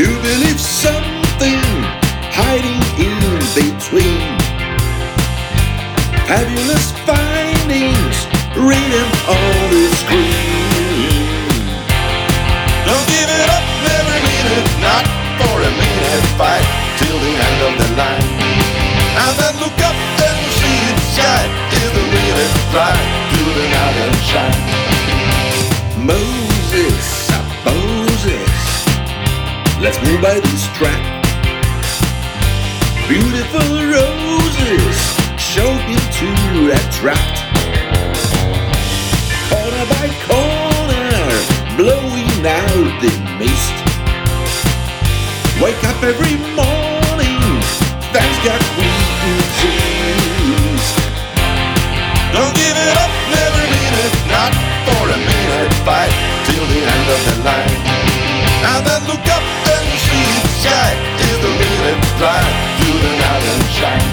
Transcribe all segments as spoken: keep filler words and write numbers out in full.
You believe something hiding in between. Fabulous findings written on the screen. Don't give it up, never mean it, not for a minute. Fight till the end of the line. And then look up and see it shine. Is the really bright to the night and shine. Moses, Moses, let's move by this track. Beautiful roses showing to attract. Corner by corner, blowing out the mist. Wake up every morning, thanks God we exist. Don't give it up, never mean it, not for a minute. Fight till the end of the line. And then look up and see it shine. Is the really bright to the night and shine.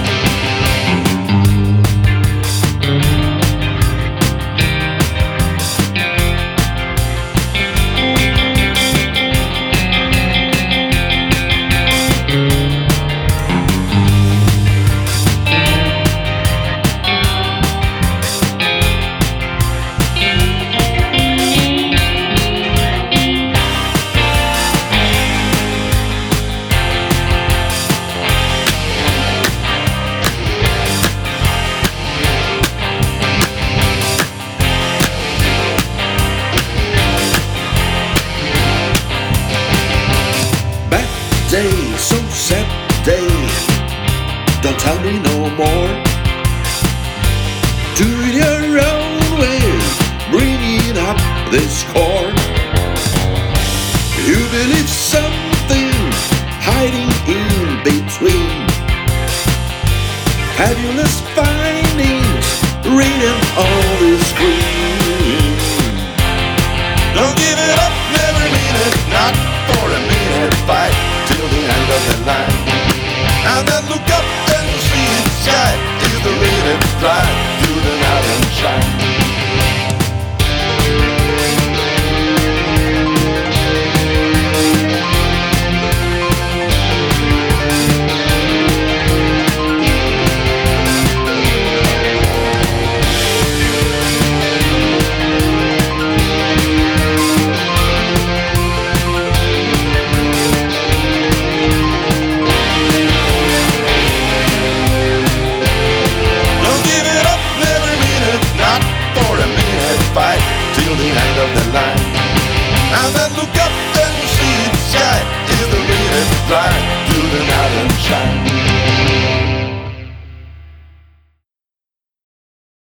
Day, so sad day. Don't tell me no more. Do it your own way, bringing up the score. You believe something hiding in between. Fabulous findings written on the screen. Don't give it up, never mean it, not for a minute. Fight till the end of the line. And then look up and see it shine. Is the really bright to the night and shine. Fight till the end of the line. And then look up and see it shine. Is the really bright